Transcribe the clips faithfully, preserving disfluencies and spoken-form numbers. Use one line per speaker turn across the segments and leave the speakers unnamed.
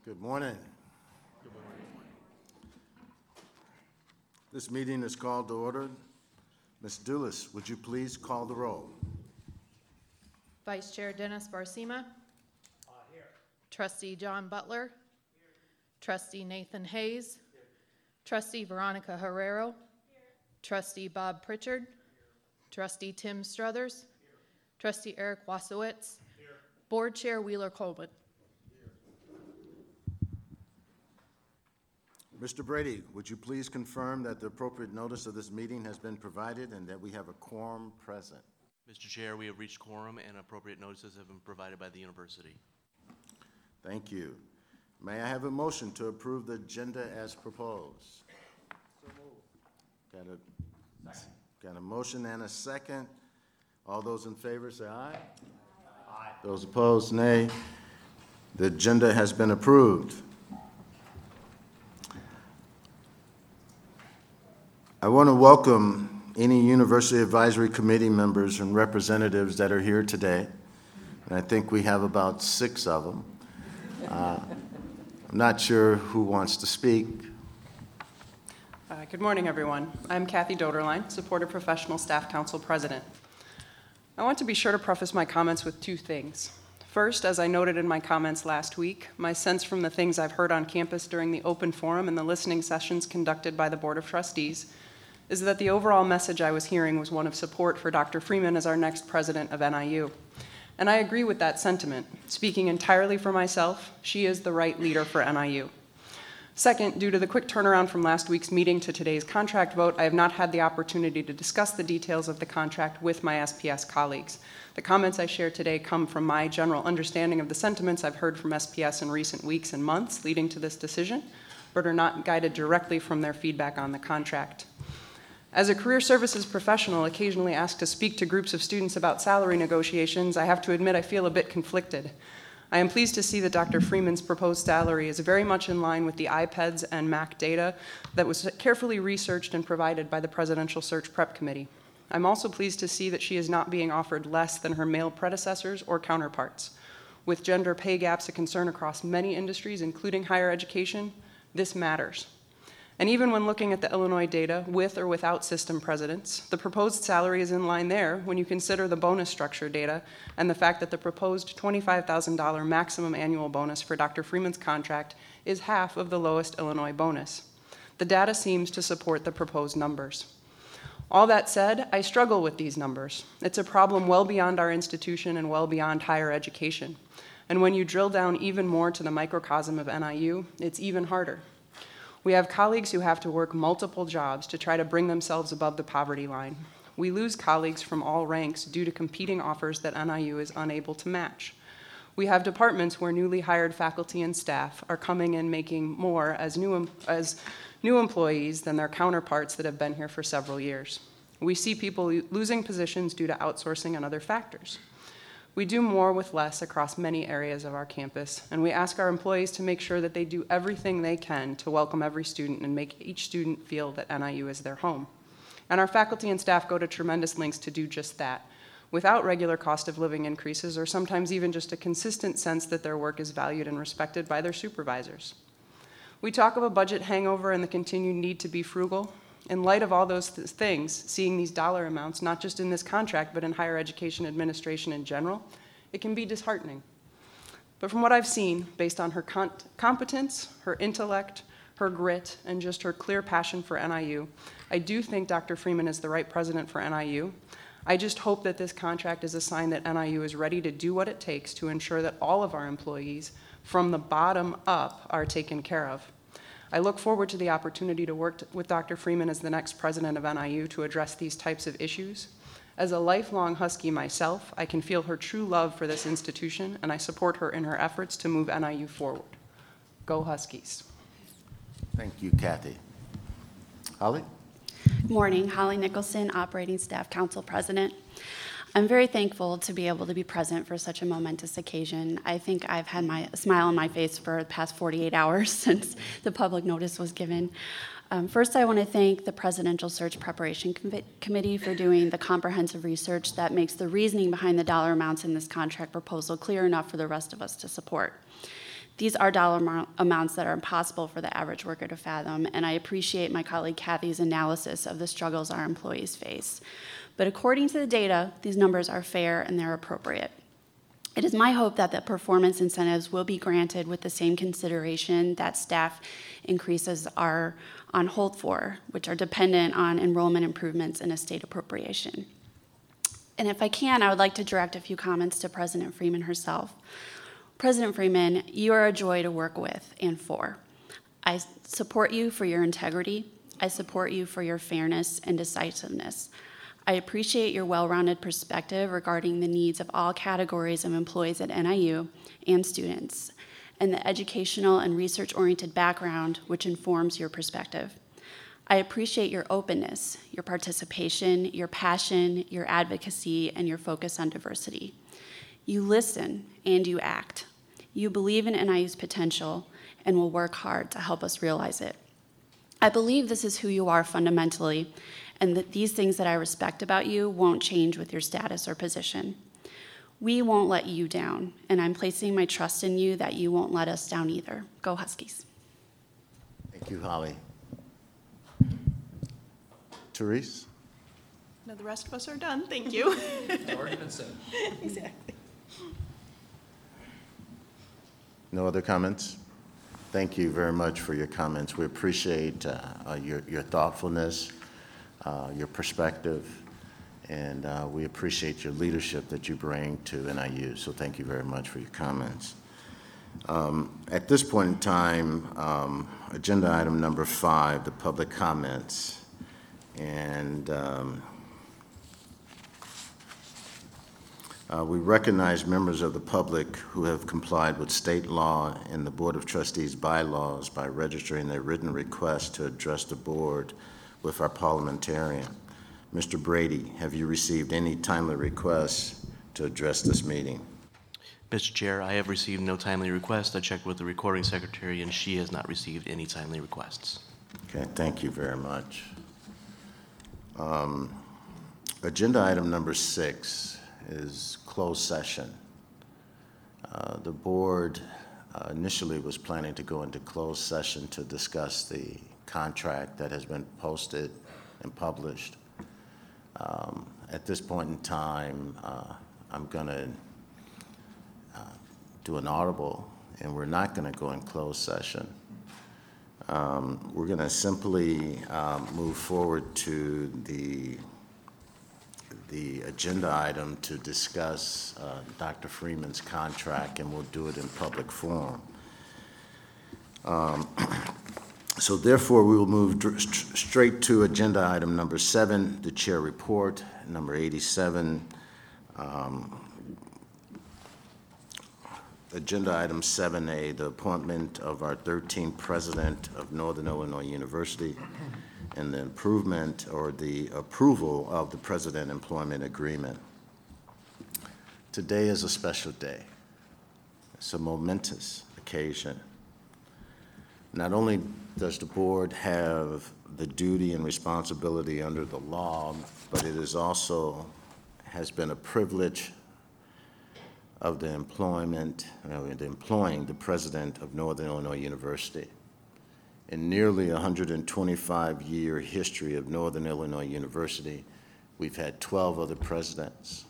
Good morning.
Good morning.
This meeting is called to order. Miz Dulis, would you please call the roll?
Vice Chair Dennis Barcima.
Uh, here.
Trustee John Butler. Here. Trustee Nathan Hayes. Here. Trustee Veronica Herrero. Here. Trustee Bob Pritchard. Here. Trustee Tim Struthers. Here. Trustee Eric Wasowitz. Here. Board Chair Wheeler Coleman.
Mister Brady, would you please confirm that the appropriate notice of this meeting has been provided and that we have a quorum present?
Mister Chair, we have reached quorum and appropriate notices have been provided by the university.
Thank you. May I have a motion to approve the agenda as proposed?
So moved.
Got a, got a motion and a second. All those in favor say aye. Aye. Those opposed, nay. The agenda has been approved. I want to welcome any University Advisory Committee members and representatives that are here today. And I think we have about six of them. Uh, I'm not sure who wants to speak.
Uh, good morning, everyone. I'm Kathy Doderline, Supportive Professional Staff Council President. I want to be sure to preface my comments with two things. First, as I noted in my comments last week, my sense from the things I've heard on campus during the open forum and the listening sessions conducted by the Board of Trustees is that the overall message I was hearing was one of support for Doctor Freeman as our next president of N I U. And I agree with that sentiment. Speaking entirely for myself, she is the right leader for N I U. Second, due to the quick turnaround from last week's meeting to today's contract vote, I have not had the opportunity to discuss the details of the contract with my S P S colleagues. The comments I share today come from my general understanding of the sentiments I've heard from S P S in recent weeks and months leading to this decision, but are not guided directly from their feedback on the contract. As a career services professional occasionally asked to speak to groups of students about salary negotiations, I have to admit I feel a bit conflicted. I am pleased to see that Doctor Freeman's proposed salary is very much in line with the I P E D S and M A C data that was carefully researched and provided by the Presidential Search Prep Committee. I'm also pleased to see that she is not being offered less than her male predecessors or counterparts. With gender pay gaps a concern across many industries, including higher education, this matters. And even when looking at the Illinois data, with or without system presidents, the proposed salary is in line there when you consider the bonus structure data and the fact that the proposed twenty-five thousand dollars maximum annual bonus for Doctor Freeman's contract is half of the lowest Illinois bonus. The data seems to support the proposed numbers. All that said, I struggle with these numbers. It's a problem well beyond our institution and well beyond higher education. And when you drill down even more to the microcosm of N I U, it's even harder. We have colleagues who have to work multiple jobs to try to bring themselves above the poverty line. We lose colleagues from all ranks due to competing offers that N I U is unable to match. We have departments where newly hired faculty and staff are coming in making more as new, as new employees than their counterparts that have been here for several years. We see people losing positions due to outsourcing and other factors. We do more with less across many areas of our campus, and we ask our employees to make sure that they do everything they can to welcome every student and make each student feel that N I U is their home. And our faculty and staff go to tremendous lengths to do just that, without regular cost of living increases or sometimes even just a consistent sense that their work is valued and respected by their supervisors. We talk of a budget hangover and the continued need to be frugal. In light of all those th- things, seeing these dollar amounts, not just in this contract, but in higher education administration in general, it can be disheartening. But from what I've seen, based on her con- competence, her intellect, her grit, and just her clear passion for N I U, I do think Doctor Freeman is the right president for N I U. I just hope that this contract is a sign that N I U is ready to do what it takes to ensure that all of our employees, from the bottom up, are taken care of. I look forward to the opportunity to work t- with Doctor Freeman as the next president of N I U to address these types of issues. As a lifelong Husky myself, I can feel her true love for this institution, and I support her in her efforts to move N I U forward. Go Huskies.
Thank you, Kathy. Holly?
Good morning, Holly Nicholson, Operating Staff Council President. I'm very thankful to be able to be present for such a momentous occasion. I think I've had my smile on my face for the past forty-eight hours since the public notice was given. Um, first, I want to thank the Presidential Search Preparation Com- Committee for doing the comprehensive research that makes the reasoning behind the dollar amounts in this contract proposal clear enough for the rest of us to support. These are dollar amou- amounts that are impossible for the average worker to fathom, and I appreciate my colleague Kathy's analysis of the struggles our employees face. But according to the data, these numbers are fair and they're appropriate. It is my hope that the performance incentives will be granted with the same consideration that staff increases are on hold for, which are dependent on enrollment improvements in a state appropriation. And if I can, I would like to direct a few comments to President Freeman herself. President Freeman, you are a joy to work with and for. I support you for your integrity. I support you for your fairness and decisiveness. I appreciate your well-rounded perspective regarding the needs of all categories of employees at N I U and students, and the educational and research-oriented background which informs your perspective. I appreciate your openness, your participation, your passion, your advocacy, and your focus on diversity. You listen and you act. You believe in N I U's potential and will work hard to help us realize it. I believe this is who you are fundamentally, and that these things that I respect about you won't change with your status or position. We won't let you down, and I'm placing my trust in you that you won't let us down either. Go Huskies.
Thank you, Holly. Therese?
No, the rest of us are done. Thank you.
Already been said.
Exactly.
No other comments? Thank you very much for your comments. We appreciate uh, uh, your, your thoughtfulness, uh, your perspective, and uh, we appreciate your leadership that you bring to N I U. So thank you very much for your comments. Um, at this point in time, um, agenda item number five, the public comments. And um, Uh, we recognize members of the public who have complied with state law and the Board of Trustees bylaws by registering their written request to address the board with our parliamentarian. Mister Brady, have you received any timely requests to address this meeting?
Mister Chair, I have received no timely requests. I checked with the recording secretary, and she has not received any timely requests.
Okay, thank you very much. Um, agenda item number six is closed session. Uh, the board uh, initially was planning to go into closed session to discuss the contract that has been posted and published. Um, at this point in time, uh, I'm going to uh, do an audible, and we're not going to go in closed session. Um, we're going to simply um, move forward to the the agenda item to discuss uh, Doctor Freeman's contract, and we'll do it in public forum. Um, so therefore, we will move dr- st- straight to agenda item number seven, the chair report, number eighty-seven. Um, agenda item seven A, the appointment of our thirteenth president of Northern Illinois University, and the improvement or the approval of the President Employment Agreement. Today is a special day. It's a momentous occasion. Not only does the board have the duty and responsibility under the law, but it is also has been a privilege of the employment, you know, the employing the president of Northern Illinois University. In nearly a one hundred twenty-five year history of Northern Illinois University, we've had twelve other presidents.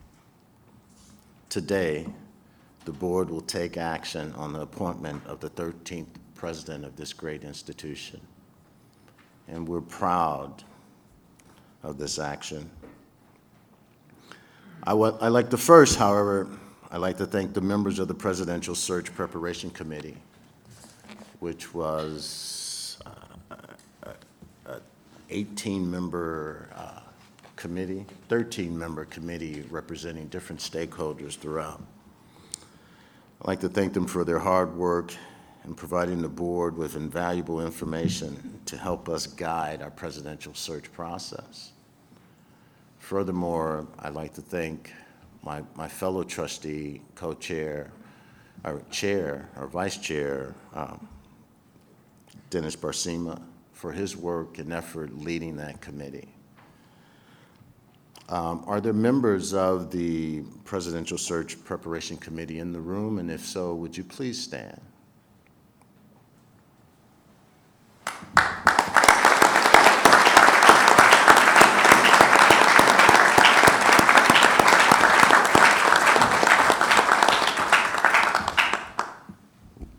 Today, the board will take action on the appointment of the thirteenth president of this great institution. And we're proud of this action. I, w- I like to first, however, I'd like to thank the members of the Presidential Search Preparation Committee, which was eighteen-member uh, committee, thirteen-member committee representing different stakeholders throughout. I'd like to thank them for their hard work in providing the board with invaluable information to help us guide our presidential search process. Furthermore, I'd like to thank my, my fellow trustee, co-chair, our chair, our vice chair, um, Dennis Barcima, for his work and effort leading that committee. Um, are there members of the Presidential Search Preparation Committee in the room? And if so, would you please stand?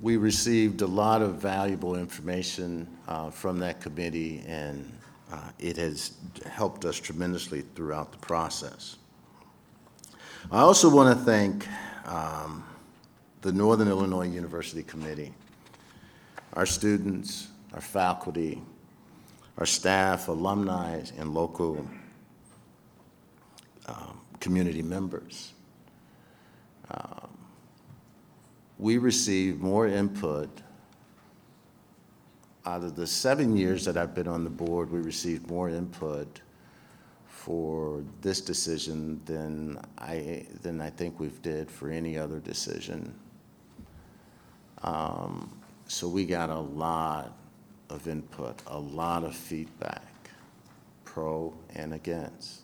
we received a lot of valuable information uh, from that committee, and uh, it has helped us tremendously throughout the process. I also want to thank um, the Northern Illinois University Committee, our students, our faculty, our staff, alumni, and local um, community members. Um, we received more input. Out of the seven years that I've been on the board, we received more input for this decision than I, than I think we've did for any other decision. Um, so we got a lot of input, a lot of feedback, pro and against.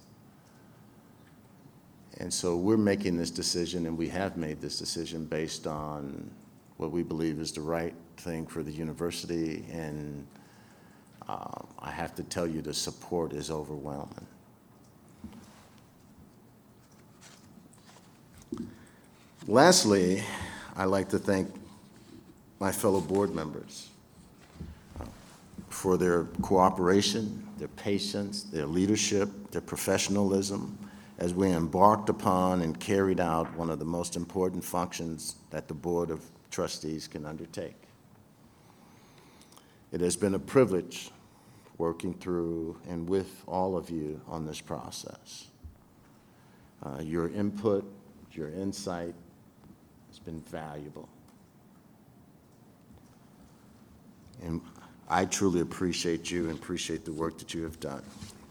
And so we're making this decision, and we have made this decision based on what we believe is the right thing for the university, and uh, I have to tell you the support is overwhelming. Lastly, I'd like to thank my fellow board members uh, for their cooperation, their patience, their leadership, their professionalism, as we embarked upon and carried out one of the most important functions that the Board of Trustees can undertake. It has been a privilege working through and with all of you on this process. Uh, your input, your insight has been valuable. And I truly appreciate you and appreciate the work that you have done.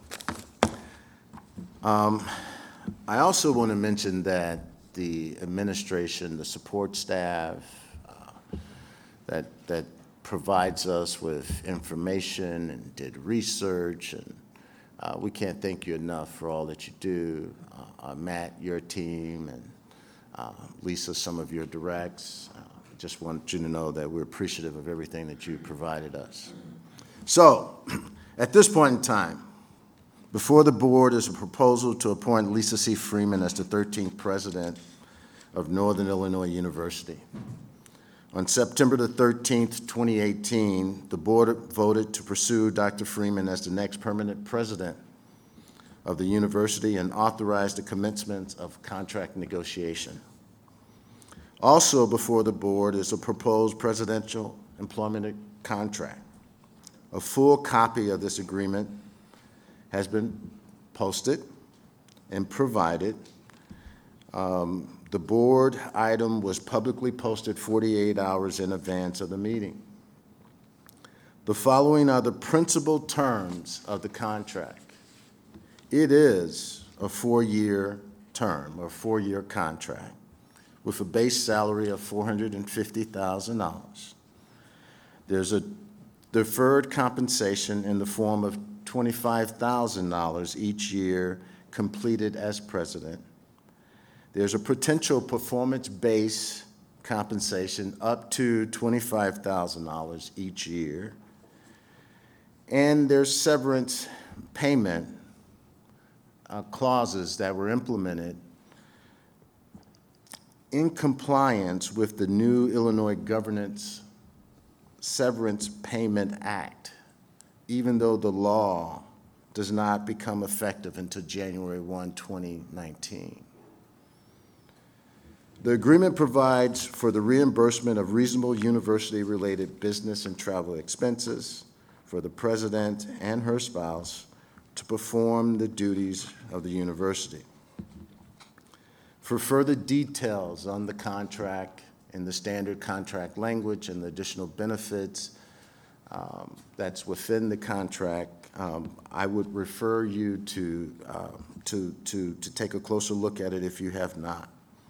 Um, I also want to mention that the administration, the support staff uh, that, that provides us with information and did research, and uh, we can't thank you enough for all that you do. Uh, uh, Matt, your team, and uh, Lisa, some of your directs. Uh, just want you to know that we're appreciative of everything that you provided us. So, at this point in time, before the board is a proposal to appoint Lisa C. Freeman as the thirteenth president of Northern Illinois University. On September the thirteenth, twenty eighteen, the board voted to pursue Doctor Freeman as the next permanent president of the university and authorized the commencement of contract negotiation. Also before the board is a proposed presidential employment contract. A full copy of this agreement has been posted and provided. Um, the board item was publicly posted forty-eight hours in advance of the meeting. The following are the principal terms of the contract. It is a four-year term, or four-year contract, with a base salary of four hundred fifty thousand dollars. There's a deferred compensation in the form of twenty-five thousand dollars each year completed as president. There's a potential performance-based compensation up to twenty-five thousand dollars each year. And there's severance payment uh, clauses that were implemented in compliance with the new Illinois Governance Severance Payment Act, even though the law does not become effective until January first, twenty nineteen. The agreement provides for the reimbursement of reasonable university-related business and travel expenses for the president and her spouse to perform the duties of the university. For further details on the contract and the standard contract language and the additional benefits um, that's within the contract, um, I would refer you to, uh, to, to, to take a closer look at it if you have not.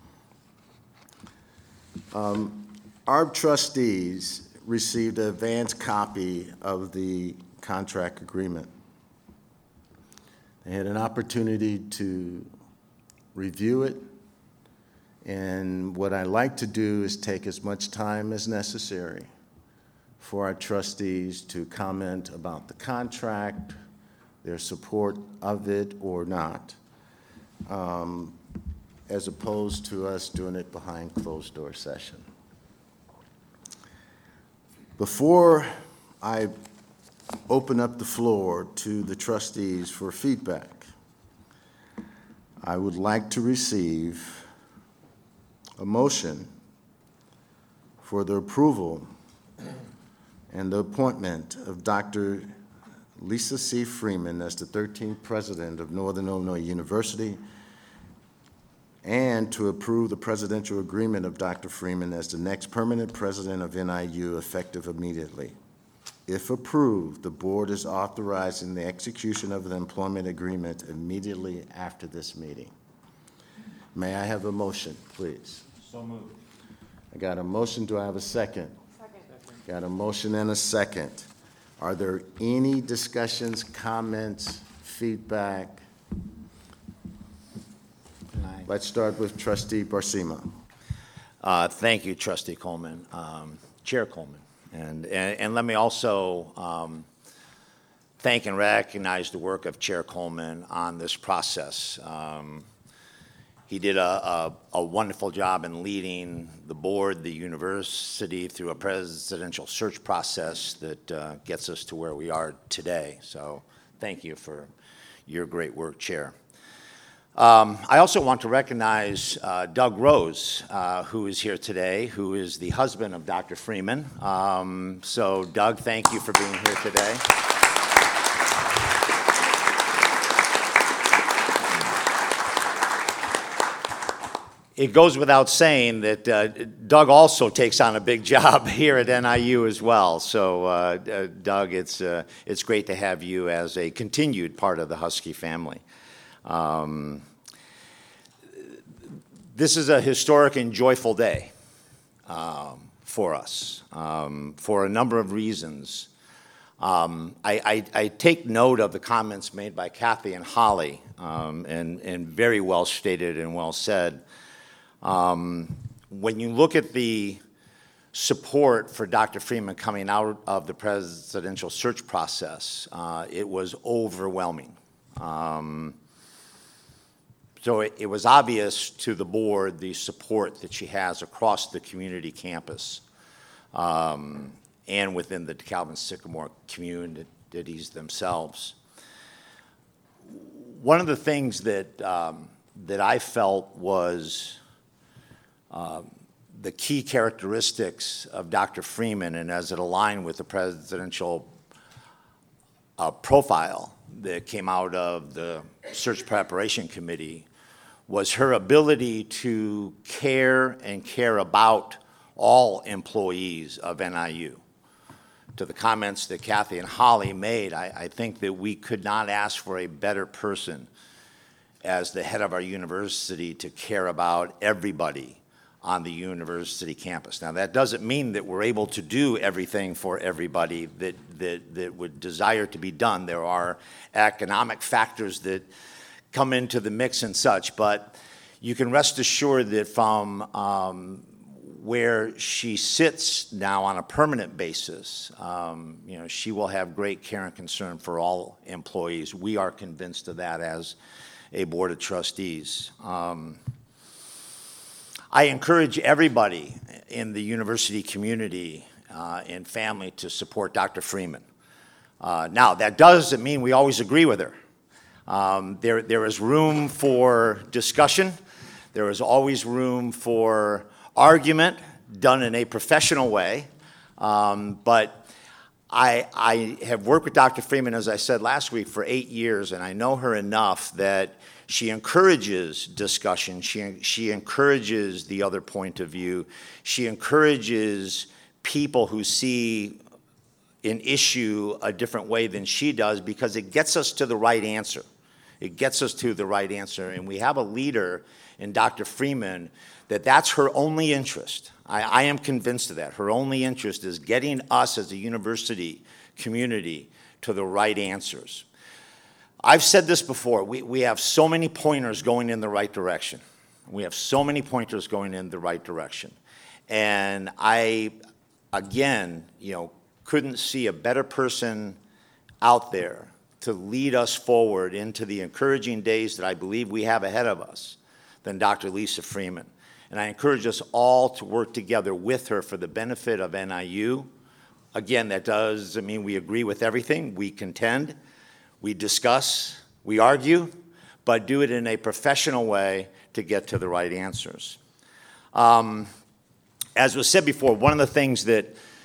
Um, our trustees received an advance copy of the contract agreement. They had an opportunity to review it, and what I like to do is take as much time as necessary for our trustees to comment about the contract, their support of it or not, um, as opposed to us doing it behind closed-door session. Before I open up the floor to the trustees for feedback, I would like to receive a motion for the approval and the appointment of Doctor Lisa C. Freeman as the thirteenth president of Northern Illinois University, and to approve the presidential agreement of Doctor Freeman as the next permanent president of N I U effective immediately. If approved, the board is authorizing the execution of the employment agreement immediately after this meeting. May I have a motion, please?
So moved.
I got a motion. Do I have a second? Second. Got a motion and a second. Are there any discussions, comments, feedback? Let's start with Trustee Barcima.
Uh, Thank you, Trustee Coleman, um, Chair Coleman. And, and, and let me also um, thank and recognize the work of Chair Coleman on this process. Um, he did a, a, a wonderful job in leading the board, the university, through a presidential search process that uh, gets us to where we are today. So thank you for your great work, Chair. Um, I also want to recognize uh, Doug Rose, uh, who is here today, who is the husband of Doctor Freeman. Um, so, Doug, thank you for being here today. It goes without saying that uh, Doug also takes on a big job here at N I U as well. So, uh, uh, Doug, it's, uh, it's great to have you as a continued part of the Husky family. Um, this is a historic and joyful day um, for us um, for a number of reasons. Um, I, I, I take note of the comments made by Kathy and Holly, um, and, and very well stated and well said. Um, when you look at the support for Doctor Freeman coming out of the presidential search process, uh, it was overwhelming. Um, So it, it was obvious to the board the support that she has across the community campus um, and within the DeKalb and Sycamore communities themselves. One of the things that, um, that I felt was uh, the key characteristics of Doctor Freeman, and as it aligned with the presidential uh, profile that came out of the search preparation committee, was her ability to care and care about all employees of N I U. To the comments that Kathy and Holly made, I, I think that we could not ask for a better person as the head of our university to care about everybody on the university campus. Now, that doesn't mean that we're able to do everything for everybody that, that, that would desire to be done. There are economic factors that come into the mix and such, but you can rest assured that from um, where she sits now on a permanent basis, um, you know, she will have great care and concern for all employees. We are convinced of that as a board of trustees. Um, I encourage everybody in the university community uh, and family to support Doctor Freeman. Uh, now, that doesn't mean we always agree with her. Um, there, there is room for discussion. There is always room for argument done in a professional way. Um, but I, I have worked with Doctor Freeman, as I said last week, for eight years, and I know her enough that she encourages discussion. She, she encourages the other point of view. She encourages people who see an issue a different way than she does, because it gets us to the right answer. It gets us to the right answer. And we have a leader in Doctor Freeman that that's her only interest. I, I am convinced of that. Her only interest is getting us as a university community to the right answers. I've said this before. We, we have so many pointers going in the right direction. We have so many pointers going in the right direction. And I, again, you know, couldn't see a better person out there to lead us forward into the encouraging days that I believe we have ahead of us than Doctor Lisa Freeman. And I encourage us all to work together with her for the benefit of N I U, Again, that doesn't mean we agree with everything. We contend, we discuss, we argue, but do it in a professional way to get to the right answers. Um, as was said before, one of the things that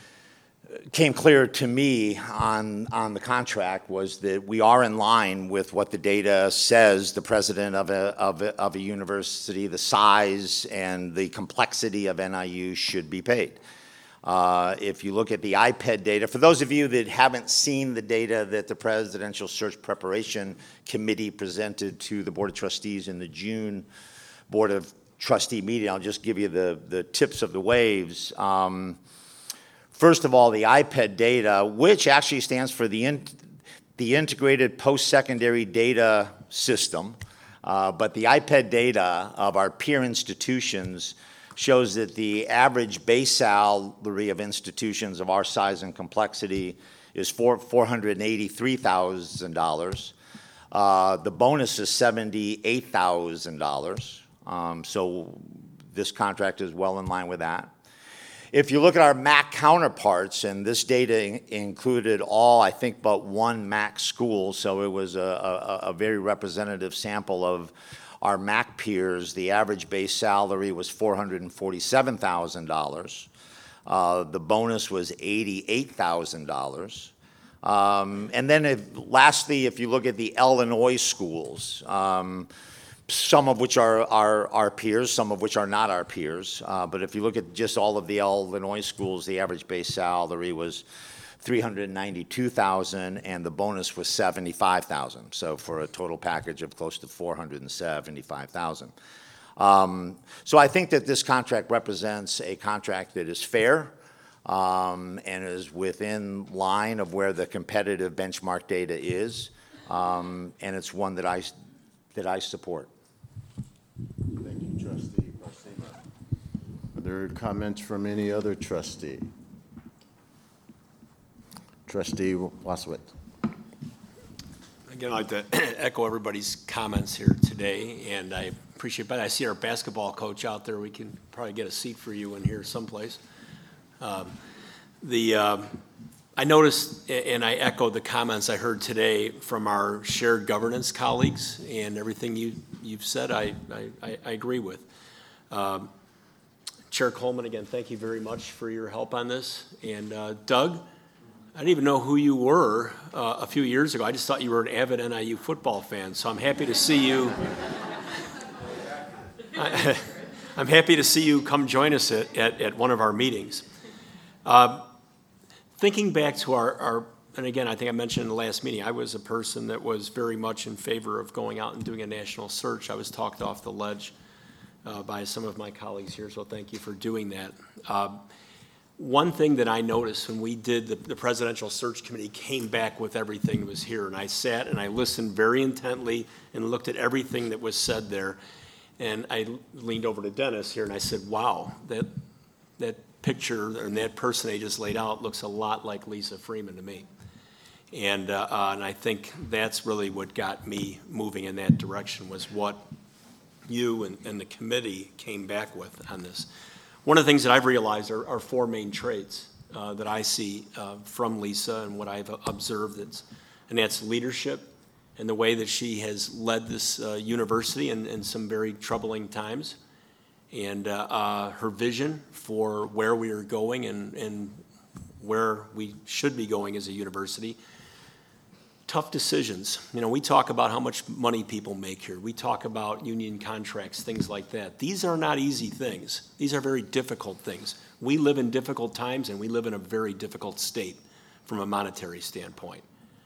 came clear to me on, on the contract was that we are in line with what the data says the president of a, of a, of a university, the size and the complexity of N I U should be paid. Uh, if you look at the I P E D data, for those of you that haven't seen the data that the Presidential Search Preparation Committee presented to the Board of Trustees in the June Board of Trustee meeting, I'll just give you the, the tips of the waves. Um, first of all, the I P E D data, which actually stands for the, in, the Integrated Post-Secondary Data System, uh, but the I P E D data of our peer institutions shows that the average base salary of institutions of our size and complexity is four hundred eighty-three thousand dollars. Uh, the bonus is seventy-eight thousand dollars. Um, so this contract is well in line with that. If you look at our M A C counterparts, and this data in included all, I think, but one M A C school, so it was a, a, a very representative sample of our M A C peers. The average base salary was four hundred forty-seven thousand dollars. Uh, the bonus was eighty-eight thousand dollars. Um, and then if, lastly, if you look at the Illinois schools, um, some of which are our, our peers, some of which are not our peers, uh, but if you look at just all of the Illinois schools, the average base salary was three hundred ninety-two thousand dollars, and the bonus was seventy-five thousand dollars. So for a total package of close to four hundred seventy-five thousand dollars. Um, so I think that this contract represents a contract that is fair um, and is within line of where the competitive benchmark data is, um, and it's one that I, that I support.
Thank you, Trustee Parsema. Are there comments from any other trustee? Trustee Wasowitz.
Again, I'd like to echo everybody's comments here today, and I appreciate, but I see our basketball coach out there. We can probably get a seat for you in here someplace. Um, the, um, I noticed, and I echoed the comments I heard today from our shared governance colleagues, and everything you, you've said, I, I, I agree with. Um, Chair Coleman, again, thank you very much for your help on this. And uh, Doug, I didn't even know who you were uh, a few years ago. I just thought you were an avid N I U football fan, so I'm happy to see you. I, I'm happy to see you come join us at, at, at one of our meetings. Uh, thinking back to our, our, and again, I think I mentioned in the last meeting, I was a person that was very much in favor of going out and doing a national search. I was talked off the ledge uh, by some of my colleagues here, so thank you for doing that. Uh, One thing that I noticed when we did, the, the Presidential Search Committee came back with everything that was here, and I sat and I listened very intently and looked at everything that was said there, and I leaned over to Dennis here and I said, wow, that, that picture and that person they just laid out looks a lot like Lisa Freeman to me. And, uh, uh, and I think that's really what got me moving in that direction, was what you and, and the committee came back with on this. One of the things that I've realized are, are four main traits uh, that I see uh, from Lisa and what I've observed, it's, and that's leadership and the way that she has led this uh, university in, in some very troubling times, and uh, uh, her vision for where we are going and, and where we should be going as a university. Tough decisions. You know, we talk about how much money people make here. We talk about union contracts, things like that. These are not easy things. These are very difficult things. We live in difficult times, and we live in a very difficult state from a monetary standpoint.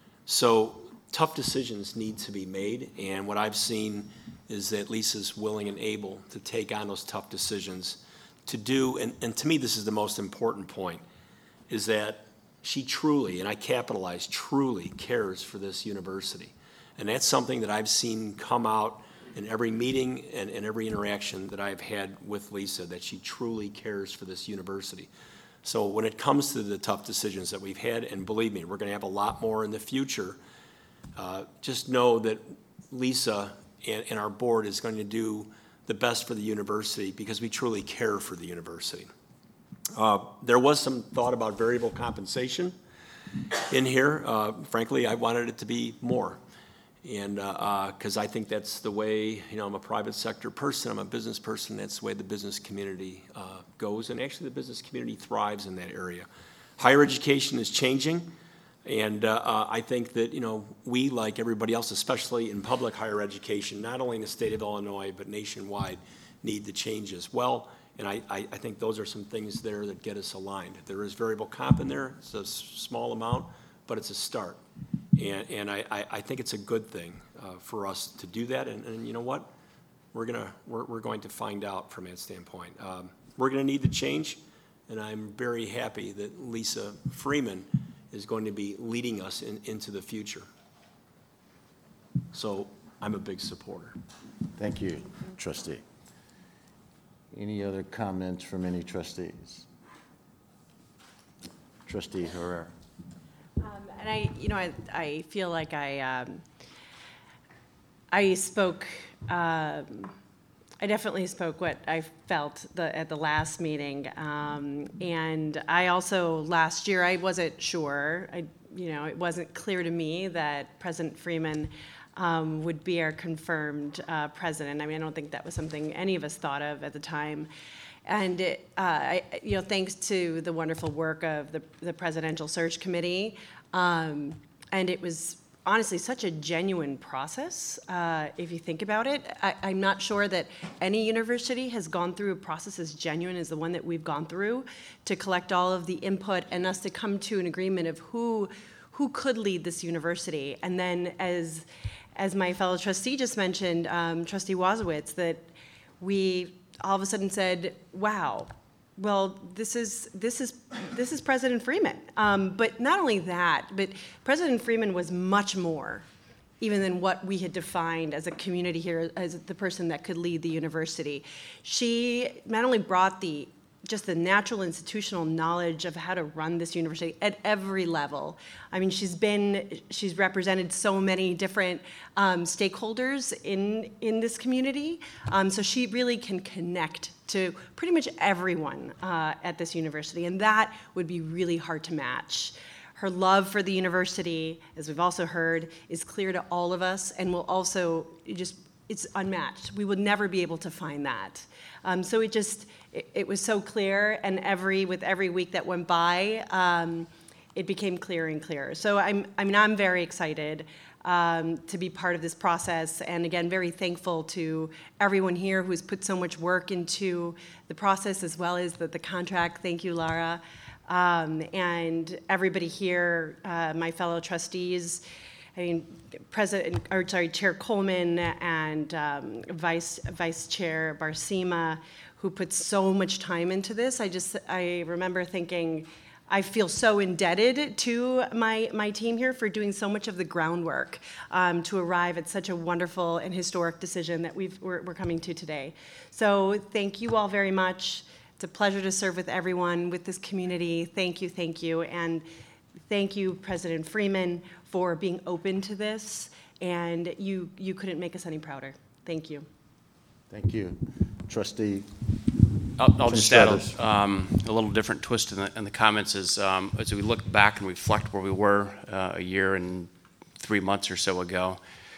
So tough decisions need to be made, and what I've seen is that Lisa's willing and able to take on those tough decisions to do, and, and to me this is the most important point, is that she truly, and I capitalize, truly cares for this university. And that's something that I've seen come out in every meeting and, and every interaction that I've had with Lisa, that she truly cares for this university. So when it comes to the tough decisions that we've had, and believe me, we're going to have a lot more in the future, uh, just know that Lisa and, and our board is going to do the best for the university because we truly care for the university. Uh, There was some thought about variable compensation in here. Uh, Frankly, I wanted it to be more. And, because I think that's the way, you know, I'm a private sector person, I'm a business person, that's the way the business community uh, goes. And actually, the business community thrives in that area. Higher education is changing. And uh, uh, I think that, you know, we, like everybody else, especially in public higher education, not only in the state of Illinois, but nationwide, need to change as well. And I, I, I think those are some things there that get us aligned. There is variable comp in there. It's a s- small amount, but it's a start. And, and I, I, I think it's a good thing uh, for us to do that. And, and you know what? We're gonna we're, we're going to find out from that standpoint. Um, we're going to need the change, and I'm very happy that Lisa Freeman is going to be leading us in, into the future. So I'm a big supporter.
Thank you, trustee. Any other comments from any trustees? Trustee Herrera.
Um, And I, you know, I, I feel like I, um, I spoke, um, I definitely spoke what I felt the, at the last meeting. Um, and I also, last year, I wasn't sure, I, you know, it wasn't clear to me that President Freeman um, would be our confirmed uh, president. I mean, I don't think that was something any of us thought of at the time. And, it, uh, I, you know, thanks to the wonderful work of the, the Presidential Search Committee, um, and it was honestly such a genuine process, uh, if you think about it. I, I'm not sure that any university has gone through a process as genuine as the one that we've gone through to collect all of the input and us to come to an agreement of who, who could lead this university. And then as, as my fellow trustee just mentioned, um, Trustee Wazowitz, that we all of a sudden said, wow, well, this is this is this is President Freeman. Um, but not only that, but President Freeman was much more, even than what we had defined as a community here, as the person that could lead the university. She not only brought the just the natural institutional knowledge of how to run this university at every level. I mean, she's been, she's represented so many different um, stakeholders in, in this community. Um, so she really can connect to pretty much everyone uh, at this university. And that would be really hard to match. Her love for the university, as we've also heard, is clear to all of us and will also just, it's unmatched. We would never be able to find that. Um, so it just, it, it was so clear, and every, with every week that went by, um, it became clearer and clearer. So I'm, I mean, I'm very excited um, to be part of this process, and again, very thankful to everyone here who's put so much work into the process as well as the, the contract. Thank you, Lara. Um, and everybody here, uh, my fellow trustees, I mean, President, or sorry, Chair Coleman and um, Vice Vice Chair Barcima, who put so much time into this. I just, I remember thinking, I feel so indebted to my my team here for doing so much of the groundwork um, to arrive at such a wonderful and historic decision that we've we're, we're coming to today. So thank you all very much. It's a pleasure to serve with everyone, with this community. Thank you, thank you, and thank you, President Freeman, for being open to this, and you, you couldn't make us any prouder. Thank you.
Thank you. Trustee.
I'll, I'll just add
Struthers.
a, um, a little different twist in the, in the comments is, um, as we look back and reflect where we were uh, a year and three months or so ago,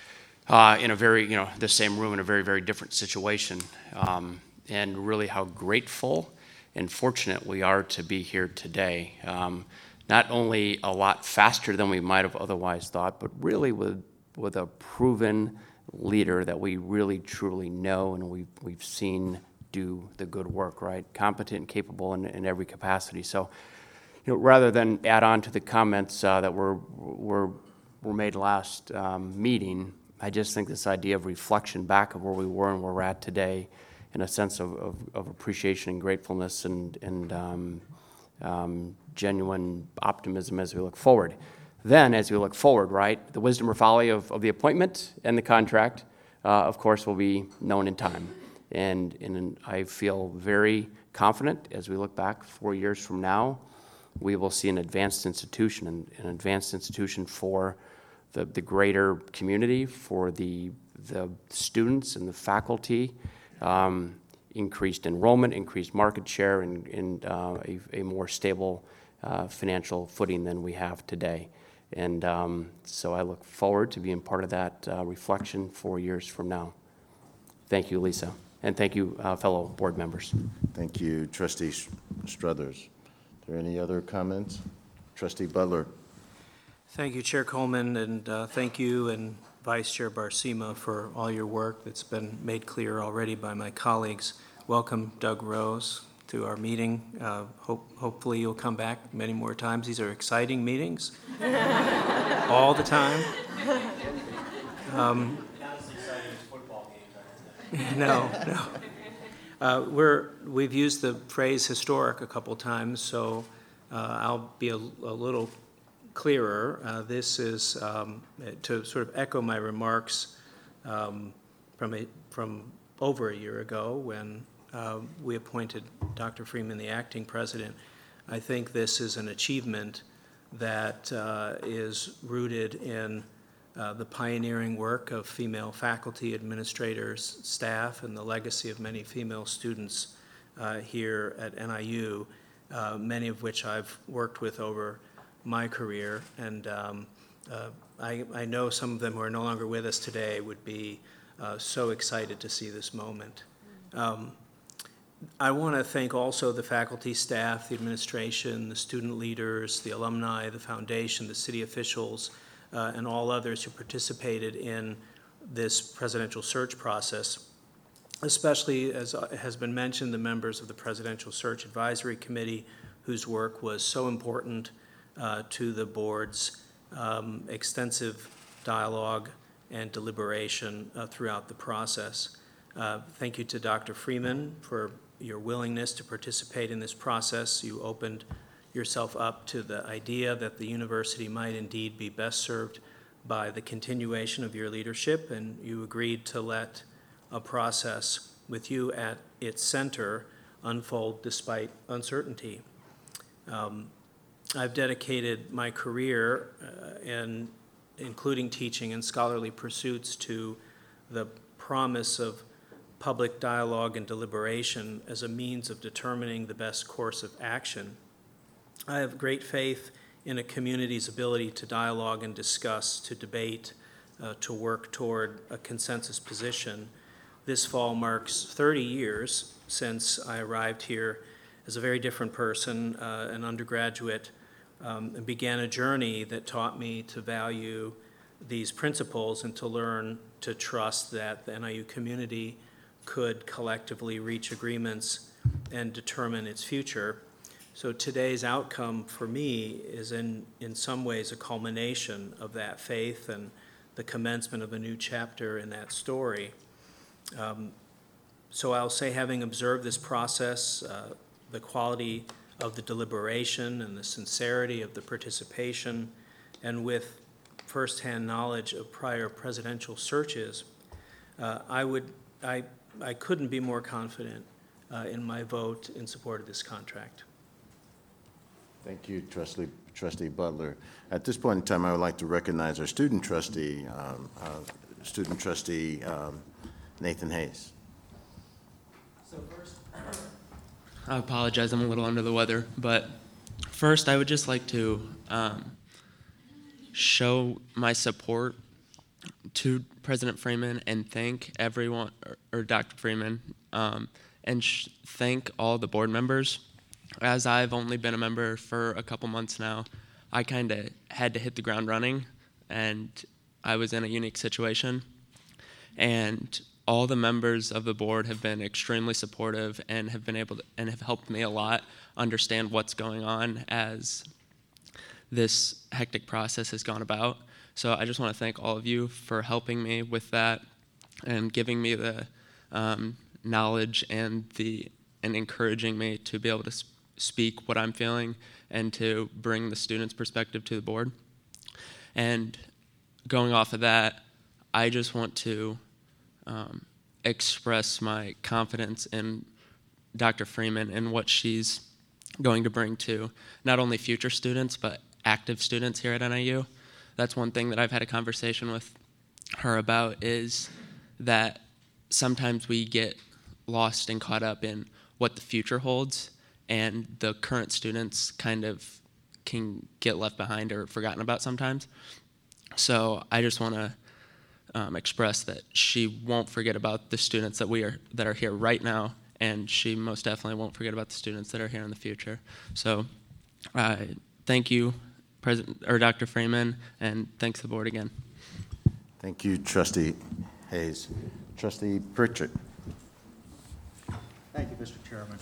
uh, in a very, you know, the same room in a very, very different situation, um, and really how grateful and fortunate we are to be here today. Um, not only a lot faster than we might have otherwise thought, but really with, with a proven leader that we really truly know and we've, we've seen do the good work, right? Competent and capable in, in every capacity. So, you know, rather than add on to the comments uh, that were, were, were made last um, meeting, I just think this idea of reflection back of where we were and where we're at today in a sense of, of, of appreciation and gratefulness and, and um, um, genuine optimism as we look forward. Then, as we look forward, right, the wisdom or folly of, of the appointment and the contract, uh, of course, will be known in time. And, and I feel very confident as we look back four years from now, we will see an advanced institution, an, an advanced institution for the, the greater community, for the, the students and the faculty, um, increased enrollment, increased market share, and, and uh, a, a more stable uh, financial footing than we have today. And um, so I look forward to being part of that uh, reflection four years from now. Thank you, Lisa. And thank you, uh, fellow board members.
Thank you, Trustee Struthers. Are there any other comments? Trustee Butler.
Thank you, Chair Coleman, and uh, thank you and Vice Chair Barcima for all your work that's been made clear already by my colleagues. Welcome, Doug Rose, to our meeting. Uh, hope, hopefully you'll come back many more times. These are exciting meetings, all the time. Um,
Not as exciting as football games,
no, no. Uh, we're, we've used the phrase historic a couple times, so uh, I'll be a, a little clearer. Uh, this is um, to sort of echo my remarks um, from, a, from over a year ago when uh, we appointed Doctor Freeman the acting president. I think this is an achievement that uh, is rooted in Uh, the pioneering work of female faculty, administrators, staff, and the legacy of many female students uh, here at N I U, uh, many of which I've worked with over my career. And um, uh, I, I know some of them who are no longer with us today would be uh, so excited to see this moment. Um, I want to thank also the faculty, staff, the administration, the student leaders, the alumni, the foundation, the city officials, Uh, and all others who participated in this presidential search process, especially, as has been mentioned, the members of the Presidential Search Advisory Committee, whose work was so important uh, to the board's um, extensive dialogue and deliberation uh, throughout the process. Uh, thank you to Doctor Freeman for your willingness to participate in this process. You opened yourself up to the idea that the university might indeed be best served by the continuation of your leadership, and you agreed to let a process with you at its center unfold despite uncertainty. Um, I've dedicated my career, uh, and including teaching and scholarly pursuits, to the promise of public dialogue and deliberation as a means of determining the best course of action. I have great faith in a community's ability to dialogue and discuss, to debate, uh, to work toward a consensus position. This fall marks thirty years since I arrived here as a very different person, uh, an undergraduate, um, and began a journey that taught me to value these principles and to learn to trust that the N I U community could collectively reach agreements and determine its future. So today's outcome for me is in, in some ways a culmination of that faith and the commencement of a new chapter in that story. Um, so I'll say, having observed this process, uh, the quality of the deliberation and the sincerity of the participation, and with firsthand knowledge of prior presidential searches, uh, I would, I, I couldn't be more confident uh, in my vote in support of this contract.
Thank you, Trustee, Trustee Butler. At this point in time, I would like to recognize our student trustee, um, uh, student trustee um, Nathan Hayes.
So first, I apologize, I'm a little under the weather, but first I would just like to um, show my support to President Freeman and thank everyone, or, or Doctor Freeman, um, and sh- thank all the board members. As I've only been a member for a couple months now, I kind of had to hit the ground running, and I was in a unique situation. And all the members of the board have been extremely supportive and have been able to, and have helped me a lot understand what's going on as this hectic process has gone about. So I just want to thank all of you for helping me with that and giving me the um, knowledge and the and encouraging me to be able to sp- speak what I'm feeling and to bring the students' perspective to the board. And going off of that, I just want to um, express my confidence in Doctor Freeman and what she's going to bring to not only future students, but active students here at N I U. That's one thing that I've had a conversation with her about, is that sometimes we get lost and caught up in what the future holds, and the current students kind of can get left behind or forgotten about sometimes. So I just want to um, express that she won't forget about the students that we are that are here right now, and she most definitely won't forget about the students that are here in the future. So uh, thank you, President or Doctor Freeman, and thanks to the board again.
Thank you, Trustee Hayes. Trustee Pritchard.
Thank you, Mister Chairman.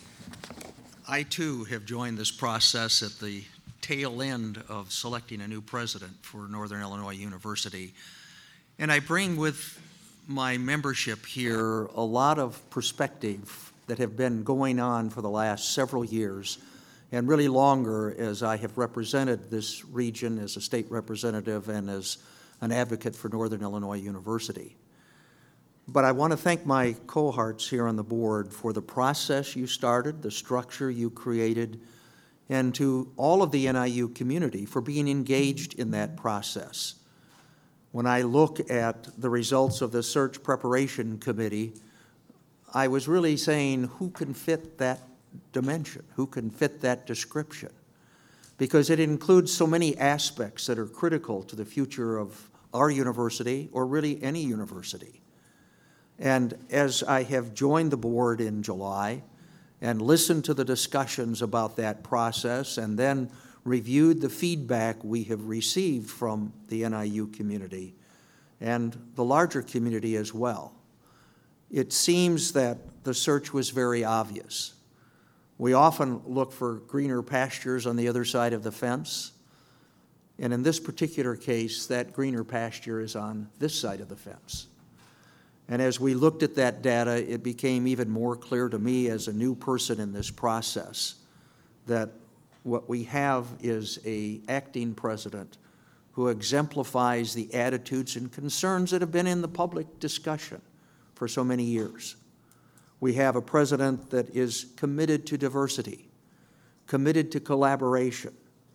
I, too, have joined this process at the tail end of selecting a new president for Northern Illinois University. And I bring with my membership here a lot of perspective that have been going on for the last several years, and really longer, as I have represented this region as a state representative and as an advocate for Northern Illinois University. But I want to thank my cohorts here on the board for the process you started, the structure you created, and to all of the N I U community for being engaged in that process. When I look at the results of the search preparation committee, I was really saying, who can fit that dimension? Who can fit that description? Because it includes so many aspects that are critical to the future of our university, or really any university. And as I have joined the board in July and listened to the discussions about that process and then reviewed the feedback we have received from the N I U community and the larger community as well, it seems that the search was very obvious. We often look for greener pastures on the other side of the fence, and in this particular case, that greener pasture is on this side of the fence. And as we looked at that data, it became even more clear to me as a new person in this process that what we have is an acting president who exemplifies the attitudes and concerns that have been in the public discussion for so many years. We have a president that is committed to diversity, committed to collaboration,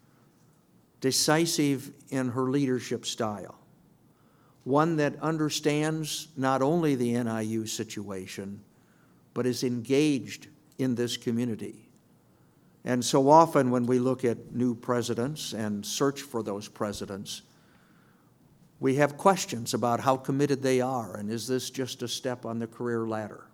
decisive in her leadership style, one that understands not only the N I U situation, but is engaged in this community. And so often when we look at new presidents and search for those presidents, we have questions about how committed they are, and is this just a step on the career ladder?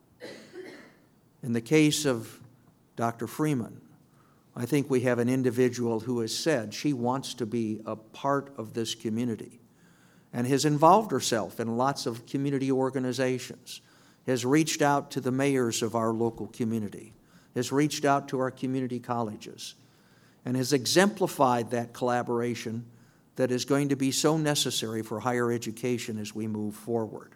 In the case of Doctor Freeman, I think we have an individual who has said she wants to be a part of this community, and has involved herself in lots of community organizations, has reached out to the mayors of our local community, has reached out to our community colleges, and has exemplified that collaboration that is going to be so necessary for higher education as we move forward.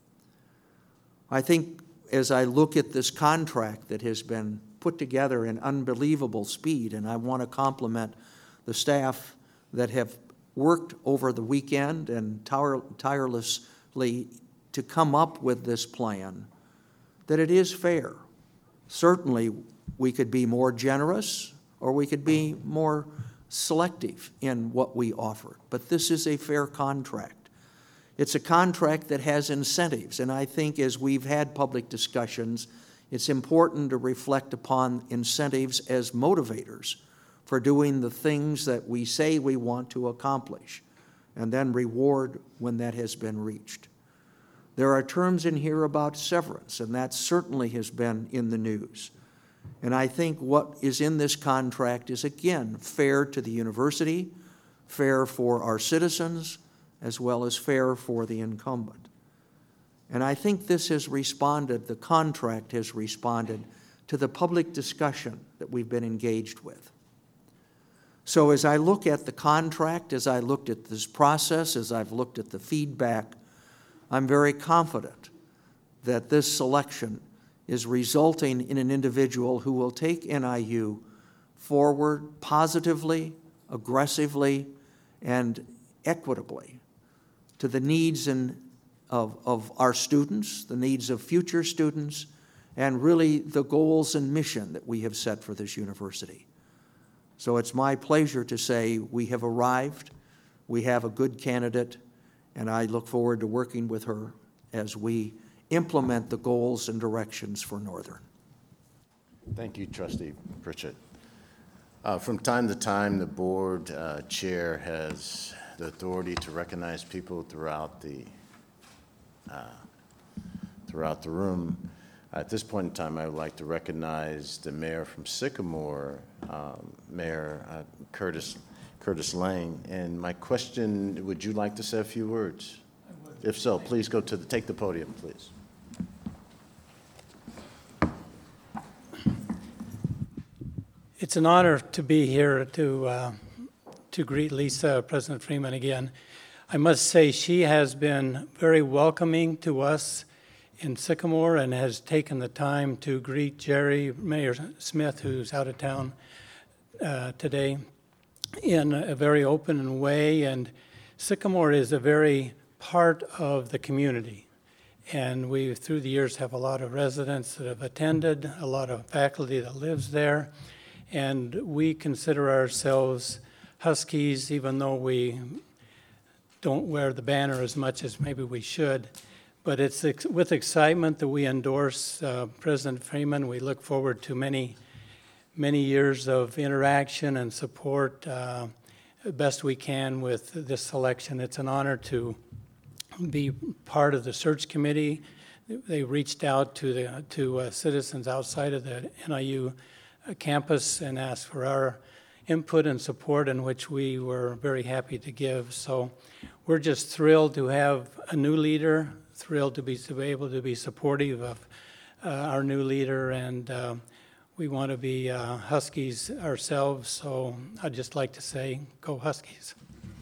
I think as I look at this contract that has been put together in unbelievable speed, and I want to compliment the staff that have worked over the weekend and tire- tirelessly to come up with this plan, that it is fair. Certainly, we could be more generous or we could be more selective in what we offer, but this is a fair contract. It's a contract that has incentives, and I think as we've had public discussions, it's important to reflect upon incentives as motivators for doing the things that we say we want to accomplish, and then reward when that has been reached. There are terms in here about severance, and that certainly has been in the news. And I think what is in this contract is, again, fair to the university, fair for our citizens, as well as fair for the incumbent. And I think this has responded, the contract has responded to the public discussion that we've been engaged with. So as I look at the contract, as I looked at this process, as I've looked at the feedback, I'm very confident that this selection is resulting in an individual who will take N I U forward positively, aggressively, and equitably to the needs and of, of our students, the needs of future students, and really the goals and mission that we have set for this university. So it's my pleasure to say we have arrived, we have a good candidate, and I look forward to working with her as we implement the goals and directions for Northern.
Thank you, Trustee Pritchett. Uh, from time to time, the board uh, chair has the authority to recognize people throughout the uh, throughout the room. At this point in time, I would like to recognize the mayor from Sycamore, um, Mayor uh, Curtis Curtis Lang. And my question: would you like to say a few words? I would. If so, please go to the take the podium, please.
It's an honor to be here to uh, to greet Lisa, President Freeman, again. I must say she has been very welcoming to us in Sycamore and has taken the time to greet Jerry, Mayor Smith, who's out of town uh, today, in a very open way. And Sycamore is a very part of the community. And we, through the years, have a lot of residents that have attended, a lot of faculty that lives there. And we consider ourselves Huskies, even though we don't wear the banner as much as maybe we should. But it's ex- with excitement that we endorse uh, President Freeman. We look forward to many, many years of interaction and support uh, best we can with this selection. It's an honor to be part of the search committee. They reached out to the to uh, citizens outside of the N I U campus and asked for our input and support, in which we were very happy to give. So we're just thrilled to have a new leader, thrilled to be, to be able to be supportive of uh, our new leader, and uh, we want to be uh, Huskies ourselves. So I'd just like to say, go Huskies.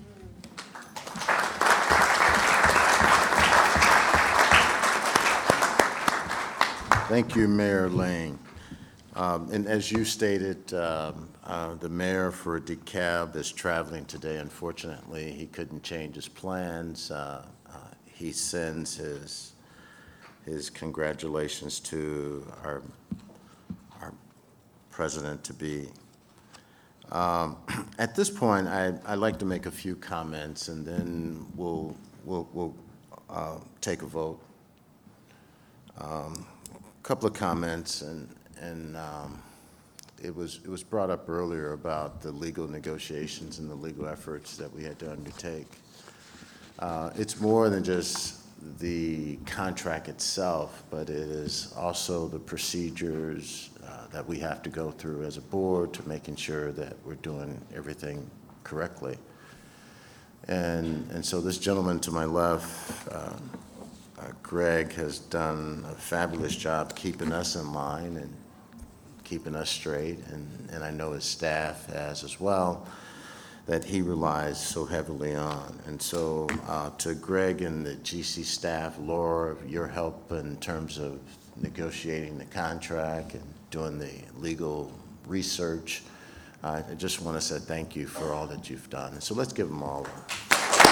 Thank you, Mayor Lang. Um, and as you stated, um, uh, the mayor for DeKalb is traveling today. Unfortunately, he couldn't change his plans. Uh, uh, he sends his his congratulations to our our president-to-be. Um, at this point, I, I'd like to make a few comments, and then we'll we'll we'll uh, take a vote. Um, a couple of comments, and. And um, it was it was brought up earlier about the legal negotiations and the legal efforts that we had to undertake. Uh, it's more than just the contract itself, but it is also the procedures uh, that we have to go through as a board to making sure that we're doing everything correctly. And and so this gentleman to my left, um, uh, Greg, has done a fabulous job keeping us in line and keeping us straight, and, and I know his staff has as well, that he relies so heavily on. And so uh, to Greg and the G C staff, Laura, your help in terms of negotiating the contract and doing the legal research, uh, I just want to say thank you for all that you've done. And so let's give them all a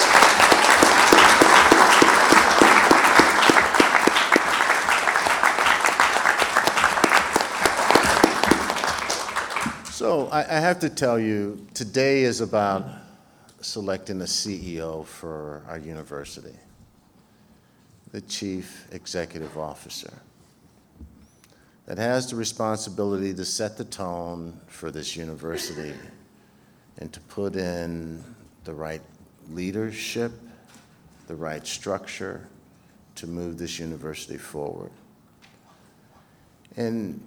So I, I have to tell you, today is about selecting a C E O for our university, the chief executive officer, that has the responsibility to set the tone for this university and to put in the right leadership, the right structure to move this university forward. And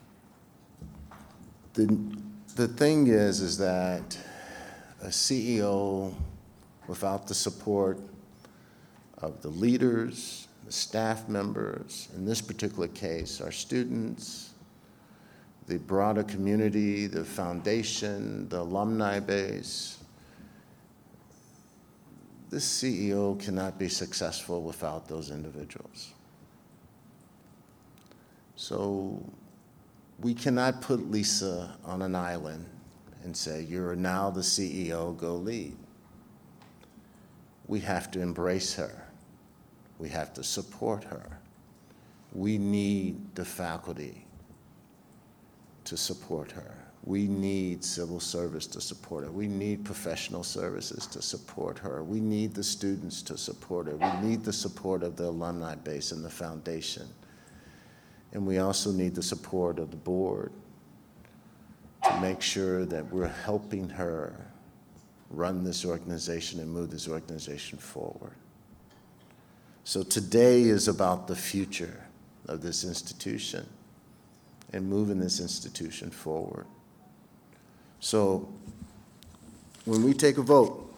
The, the thing is, is that a C E O without the support of the leaders, the staff members, in this particular case, our students, the broader community, the foundation, the alumni base, this C E O cannot be successful without those individuals. So we cannot put Lisa on an island and say, you're now the C E O, go lead. We have to embrace her. We have to support her. We need the faculty to support her. We need civil service to support her. We need professional services to support her. We need the students to support her. We need the support of the alumni base and the foundation. And we also need the support of the board to make sure that we're helping her run this organization and move this organization forward. So today is about the future of this institution and moving this institution forward. So when we take a vote,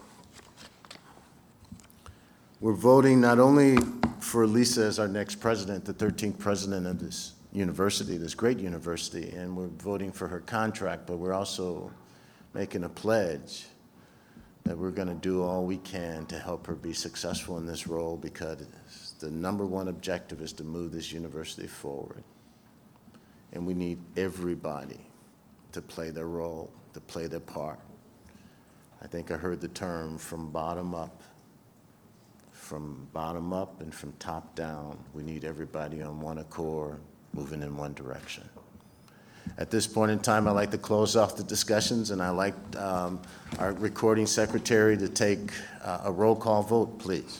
we're voting not only for Lisa as our next president, the thirteenth president of this university, this great university, and we're voting for her contract, but we're also making a pledge that we're going to do all we can to help her be successful in this role, because the number one objective is to move this university forward. And we need everybody to play their role, to play their part. I think I heard the term from bottom up. From bottom up and from top down, we need everybody on one accord, moving in one direction. At this point in time, I'd like to close off the discussions, and I'd like um, our recording secretary to take uh, a roll call vote, please.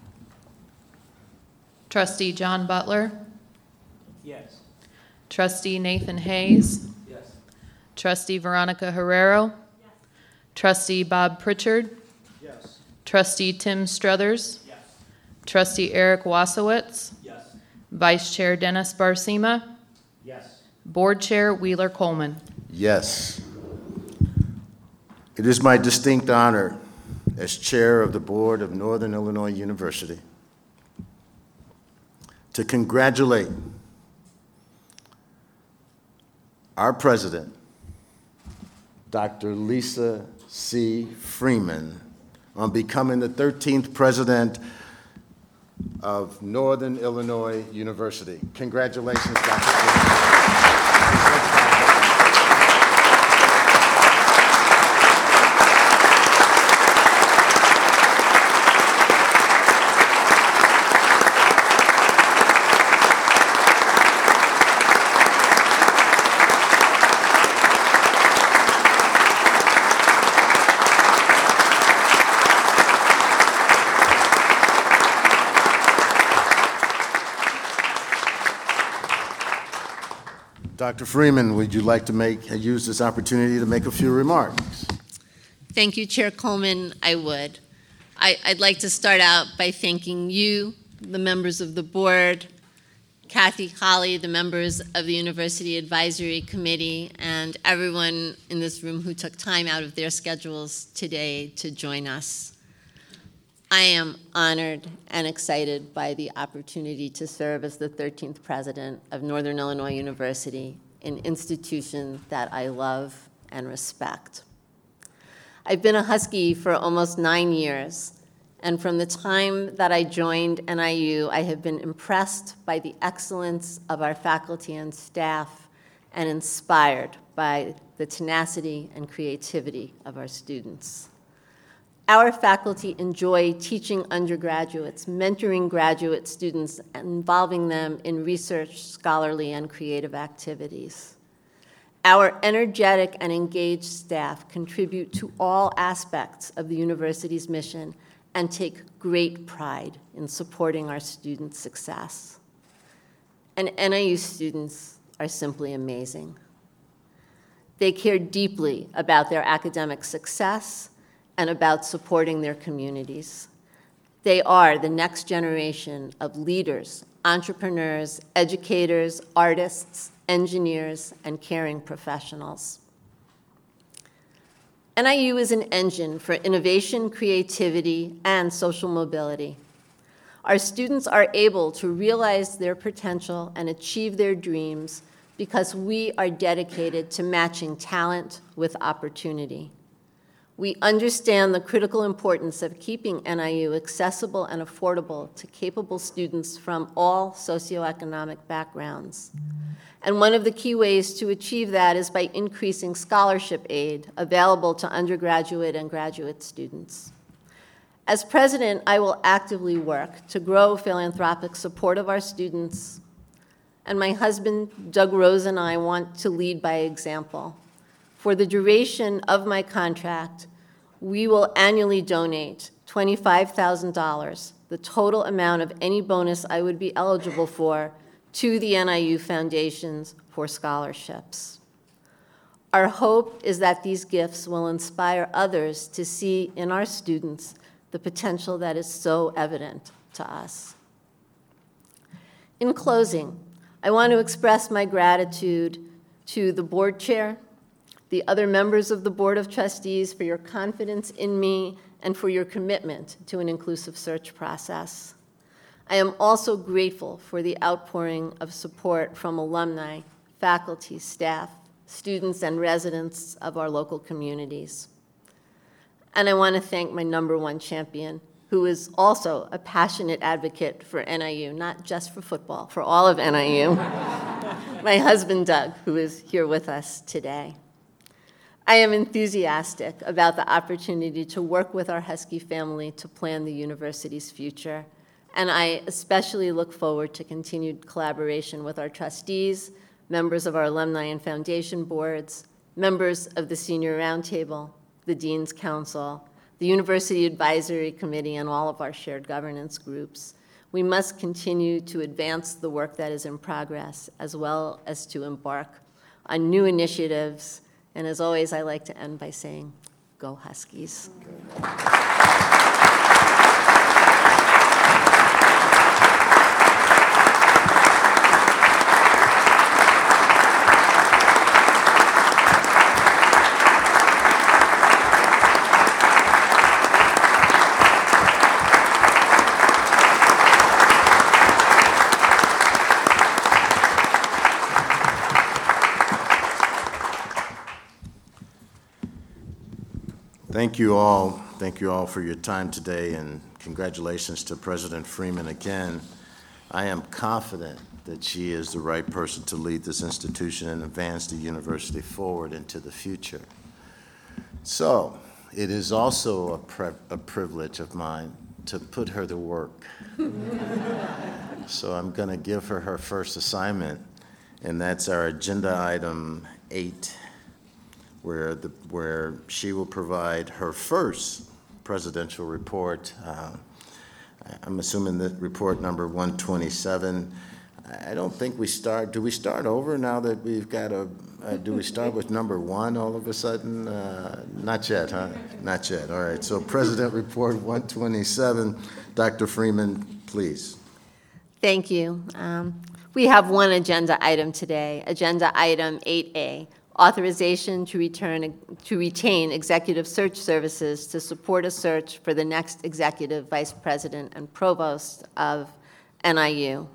Trustee John Butler.
Yes.
Trustee Nathan Hayes.
Yes.
Trustee Veronica Herrero.
Yes.
Trustee Bob Pritchard.
Yes.
Trustee Tim Struthers.
Yes.
Trustee Eric Wasowitz.
Yes.
Vice Chair Dennis Barsima.
Yes.
Board Chair Wheeler Coleman.
Yes. It is my distinct honor as chair of the board of Northern Illinois University to congratulate our president, Doctor Lisa C. Freeman, on becoming the thirteenth president of Northern Illinois University. Congratulations, Doctor Freeman. Doctor Freeman, would you like to make, use this opportunity to make a few remarks?
Thank you, Chair Coleman. I would. I, I'd like to start out by thanking you, the members of the board, Kathy, Holly, the members of the University Advisory Committee, and everyone in this room who took time out of their schedules today to join us. I am honored and excited by the opportunity to serve as the thirteenth president of Northern Illinois University, an institution that I love and respect. I've been a Husky for almost nine years, and from the time that I joined N I U, I have been impressed by the excellence of our faculty and staff and inspired by the tenacity and creativity of our students. Our faculty enjoy teaching undergraduates, mentoring graduate students, and involving them in research, scholarly, and creative activities. Our energetic and engaged staff contribute to all aspects of the university's mission and take great pride in supporting our students' success. And N I U students are simply amazing. They care deeply about their academic success and about supporting their communities. They are the next generation of leaders, entrepreneurs, educators, artists, engineers, and caring professionals. N I U is an engine for innovation, creativity, and social mobility. Our students are able to realize their potential and achieve their dreams because we are dedicated to matching talent with opportunity. We understand the critical importance of keeping N I U accessible and affordable to capable students from all socioeconomic backgrounds. And one of the key ways to achieve that is by increasing scholarship aid available to undergraduate and graduate students. As president, I will actively work to grow philanthropic support of our students, and my husband, Doug Rose, and I want to lead by example. For the duration of my contract, we will annually donate twenty-five thousand dollars, the total amount of any bonus I would be eligible for, to the N I U Foundations for scholarships. Our hope is that these gifts will inspire others to see in our students the potential that is so evident to us. In closing, I want to express my gratitude to the board chair, the other members of the Board of Trustees for your confidence in me and for your commitment to an inclusive search process. I am also grateful for the outpouring of support from alumni, faculty, staff, students, and residents of our local communities. And I want to thank my number one champion, who is also a passionate advocate for N I U, not just for football, for all of N I U, my husband, Doug, who is here with us today. I am enthusiastic about the opportunity to work with our Husky family to plan the university's future, and I especially look forward to continued collaboration with our trustees, members of our alumni and foundation boards, members of the Senior Roundtable, the Dean's Council, the University Advisory Committee, and all of our shared governance groups. We must continue to advance the work that is in progress, as well as to embark on new initiatives. And as always, I like to end by saying, go Huskies.
Thank you all. Thank you all for your time today, and congratulations to President Freeman again. I am confident that she is the right person to lead this institution and advance the university forward into the future. So, it is also a, pre- a privilege of mine to put her to work. So I'm going to give her her first assignment, and that's our agenda item eight, where, the, where she will provide her first presidential report. Uh, I'm assuming that report number one twenty-seven. I don't think we start, do we start over now that we've got a, uh, do we start with number one all of a sudden? Uh, not yet, huh? Not yet, all right. So President Report one twenty-seven, Doctor Freeman, please.
Thank you. Um, we have one agenda item today, agenda item eight A, authorization to return to retain executive search services to support a search for the next executive vice president and provost of N I U.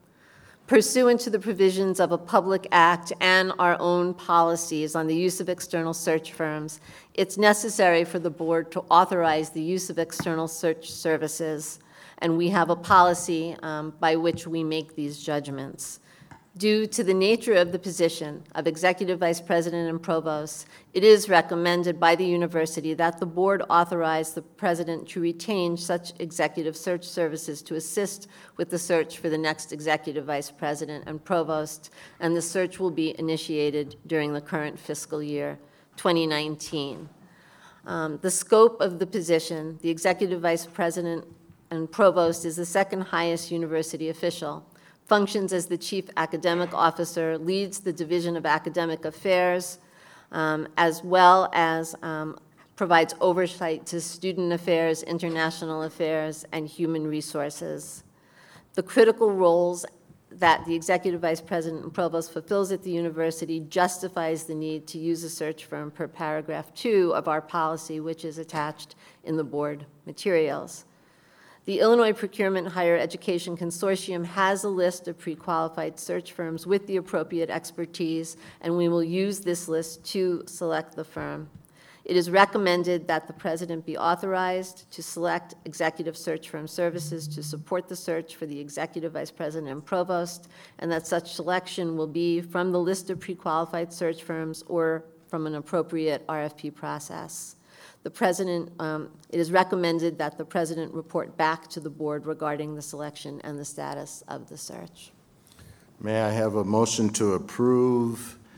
Pursuant to the provisions of a public act and our own policies on the use of external search firms, it's necessary for the board to authorize the use of external search services, and we have a policy um, by which we make these judgments. Due to the nature of the position of Executive Vice President and Provost, it is recommended by the university that the board authorize the president to retain such executive search services to assist with the search for the next Executive Vice President and Provost, and the search will be initiated during the current fiscal year, twenty nineteen. Um, the scope of the position, the Executive Vice President and Provost is the second highest university official, functions as the Chief Academic Officer, leads the Division of Academic Affairs, um, as well as um, provides oversight to student affairs, international affairs, and human resources. The critical roles that the Executive Vice President and Provost fulfills at the university justifies the need to use a search firm per paragraph two of our policy, which is attached in the board materials. The Illinois Procurement Higher Education Consortium has a list of pre-qualified search firms with the appropriate expertise, and we will use this list to select the firm. It is recommended that the president be authorized to select executive search firm services to support the search for the executive vice president and provost, and that such selection will be from the list of pre-qualified search firms or from an appropriate R F P process. The president, um, it is recommended that the president report back to the board regarding the selection and the status of the search.
May I have a motion to approve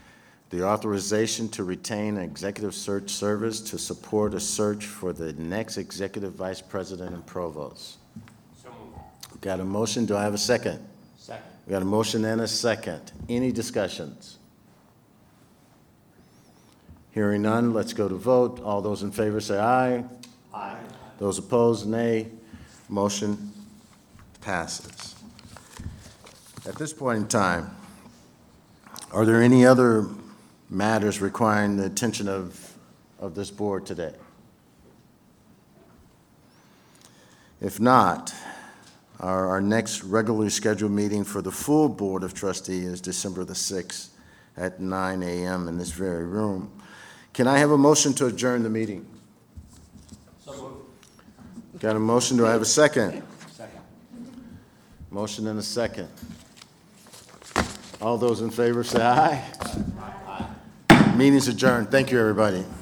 the authorization to retain an executive search service to support a search for the next executive vice president and provost.
So moved.
Got a motion, do I have a second?
Second.
We got a motion and a second. Any discussions? Hearing none, let's go to vote. All those in favor say aye.
Aye.
Those opposed, nay. Motion passes. At this point in time, are there any other matters requiring the attention of, of this board today? If not, our, our next regularly scheduled meeting for the full Board of Trustees is December the sixth at nine a m in this very room. Can I have a motion to adjourn the meeting?
So moved.
Got a motion, do I have a second?
Second.
Motion and a second. All those in favor say aye. Aye. Meeting's adjourned. Thank you, everybody.